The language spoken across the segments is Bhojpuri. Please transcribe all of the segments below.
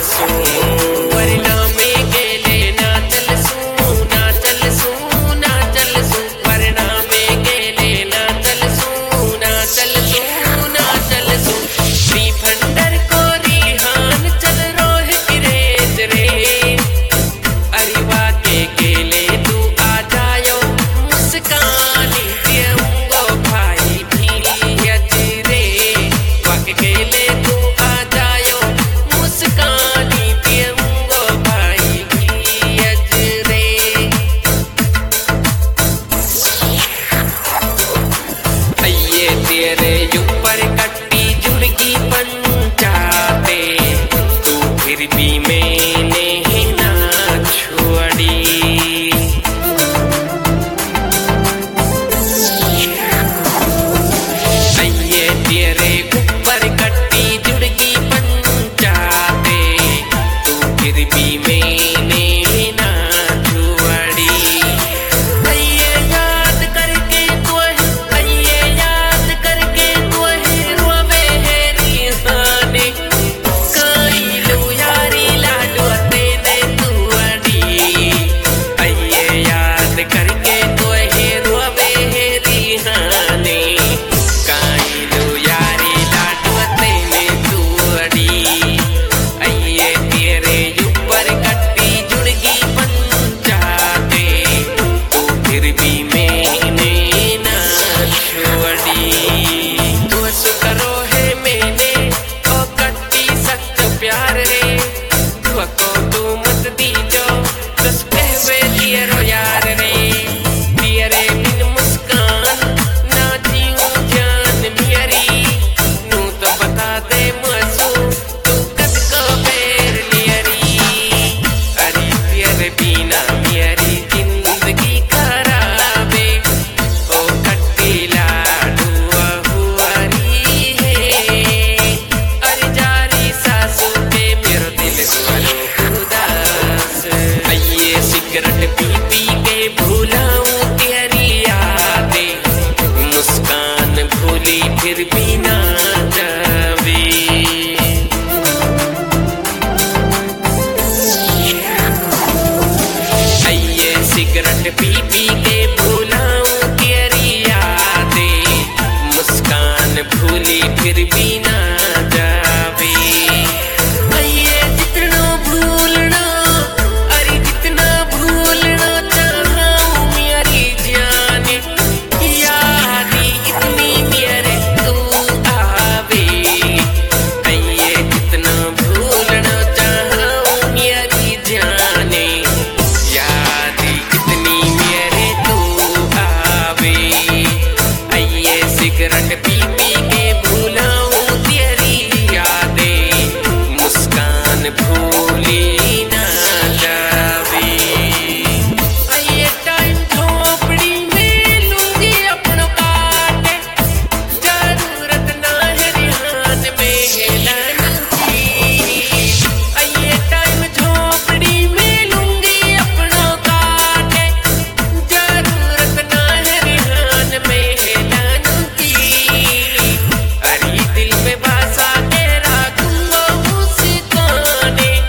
सू वरना में गेले ना चल सू ना चल सू ना चल सू वरना में गेले ना चल सू ना चल सू ना चल सू श्री भंडर को रिहान चल रोहित रेत रे अरिवा के गेले तू आ जायो मुस्कानी देऊंगो भाई भी अजरे वाके गेले तू आ जायो मुस्कानी देऊंगो भाई भी अजरे अये तेरे ऊपर कट्टी जुड़गी पंचाते तू फिर भी मैंने ही ना छोड़ी अये तेरे ऊपर कट्टी जुड़गी पंचाते तू फिर भी मैंने ही ना छोड़ी अये याद करके तो अये याद करके तो रोवे है रिहाने काई लो यारी लाडो तेने तू अड़ी अये याद करके तो रोवे है रिहाने काई लो यारी लाडो तेने तू अड़ी अये तेरे ऊपर कट्टी जुड़गी पंचाते तू फिर भी मैंने ना छोड़ी तू करो है मैंने ओ कट्टी सच्चो प्यार रे तू तू मत दीजो बस कहवे तेरो यार रे तेरे बिन मुस्कान ना जीऊं जान मेरी नू तो बता दे मसू तू कद को पैर लियरी अरे तेरे बिना मेरी जिंदगी खराबे ओ कट्टी लाडू हुआरी है अरे जारी सासू के मेरो दिल करो उदास अये सिगरेट पी पी के भूलाऊं तेरी यादें मुस्कान भूली फिर भी ना जावे अये सिगरेट पी पी के भूलाऊं तेरी यादें मुस्कान भूली फिर भी ना जावे अये जितना भूलना अरे जितना भूलना चाहूं मेरी जान यादी इतनी मेरे तू आवे अये जितना भूलना चाहूं मेरी जाने यादी इतनी मेरे तू आवे अये सिगरेट पी पी के भूलाऊं तेरी यादें मुस्कान भूली ना जावे अये टाइम झोपड़ी में लूंगी अपनो काटे जरूरत ना है रिहान में हेलन की अये टाइम झोपड़ी में लूंगी अपनो काटे जरूरत ना है रिहान में हेलन की अरे दिल में बसा के रखूंगा मुस्काने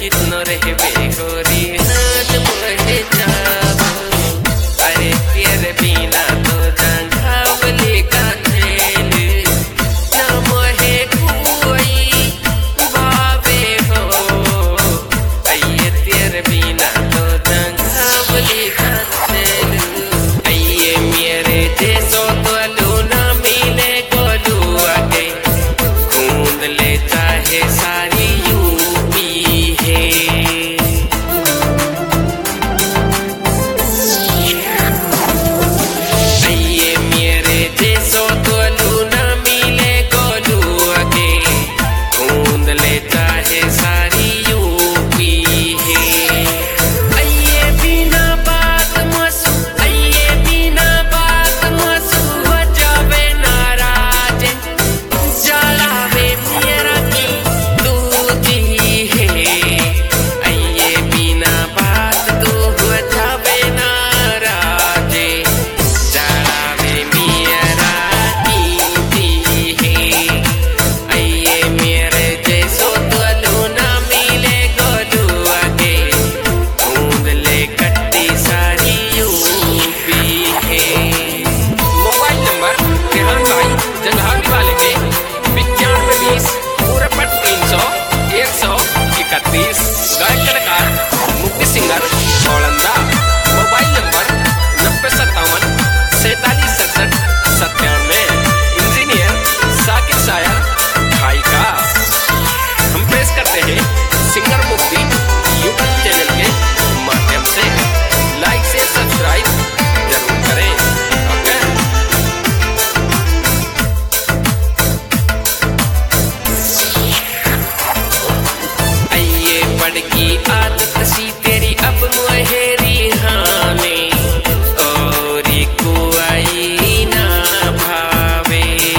कितनो रहबे गोरी हाथ मोहे जाबो अरे तेरे बिना तो जंघावली का खेल ना मोहे कोई बाबे हो अये तेरे बिना तो जंघावली का खेल अये मेरे जैसो तो लूना मिले गोलू आगे खूंद ले चाहे सारी यूपी है अये मेरे जैसो तो लूना मिले गोलू आगे खूंद ले चाहे सारी यूपी है अये बिना बात मसू अये बिना बात मसू बजावे नाराज जलावे मेरा की दूधी है अये बिना बात तू बजावे नाराज जलावे मेरा कीमती है अये मेरे जैसो तो लूना मिले गोलू आगे खूंद ले कट्टी सारी यूपी है मोबाइल नंबर रेहान भाई जंघावली वाले के 9520 पूरा 300 131 गायक कलाकार मुक्ति सिंगर औलंदा मोबाइल नंबर 9057 4767 97 इंजीनियर साकिब साया गायिका हम पेश करते हैं सिंगर मुक्ति यूट्यूब चैनल के माध्यम से लाइक से सब्सक्राइब जरूर करें ओके अये बड़की आदत सी तेरी अब मोहेरी हाने औरी कोई ना भावे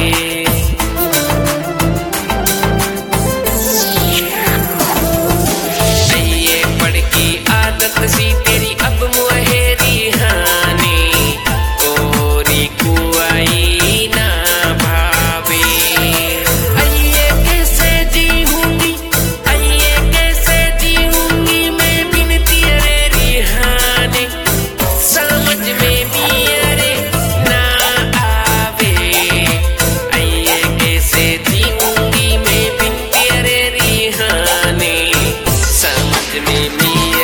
अये बड़की आदत सी तेरी अब मोहेरी हाने औरी कोई ना भावे अये कैसे जीऊंगी अये कैसे जीऊंगी मैं बिन तेरे रिहाने समझ में मेरे ना आवे अये कैसे जीऊंगी मैं बिन तेरे रिहाने समझ में